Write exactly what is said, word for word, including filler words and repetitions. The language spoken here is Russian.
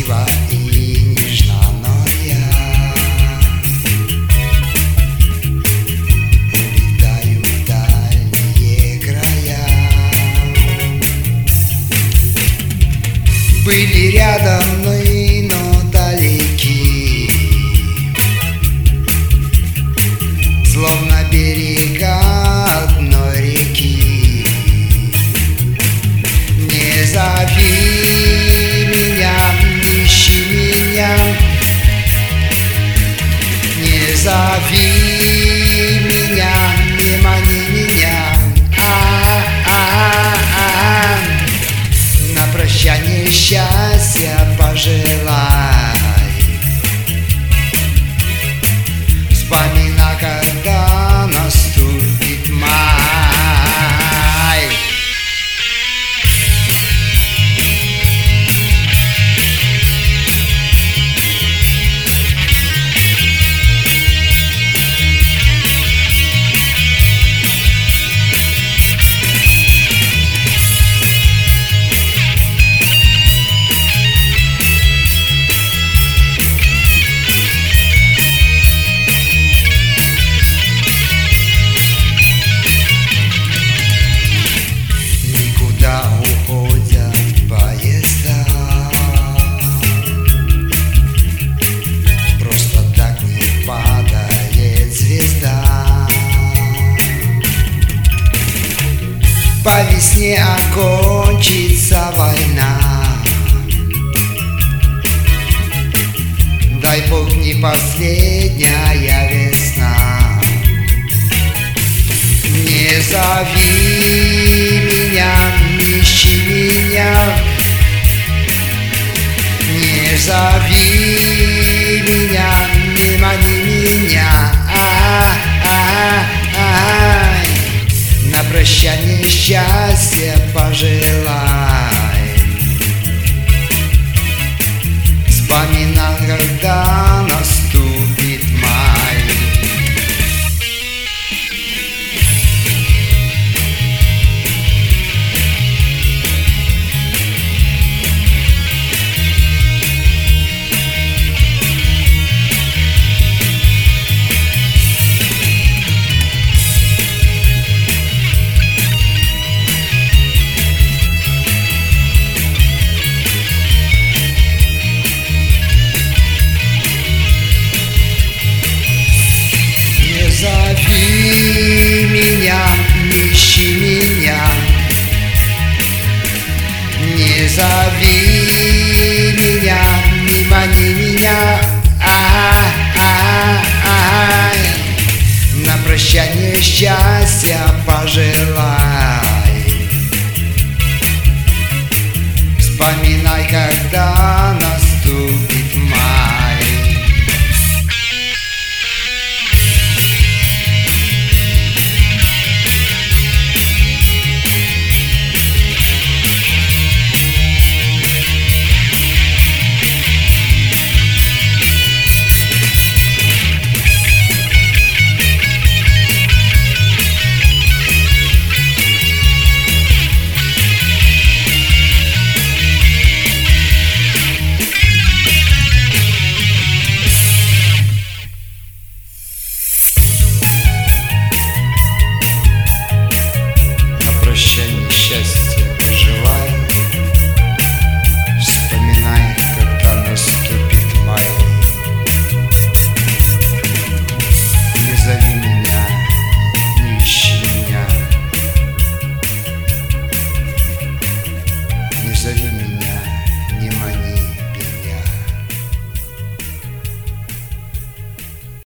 красива и нежна, но я улетаю в дальние края. Были рядом, но и но далеки, словно берега одной реки. Не зови меня, не ищи меня, не зови меня, не мани меня. А-а-а-а. На прощание счастья пожелай, вспоминай, когда наступит май. Уходят поезда, просто так не падает звезда. По весне окончится война, дай Бог не последняя весна. Не зови меня, не ищи меня, не зови меня, не мани меня. А-а-а-а. На прощание счастья пожелай, вспоминай, когда наступит май. Не зови меня, не ищи меня, не зови меня, не мани меня. А-а-а-а. На прощание счастья пожелай, вспоминай, когда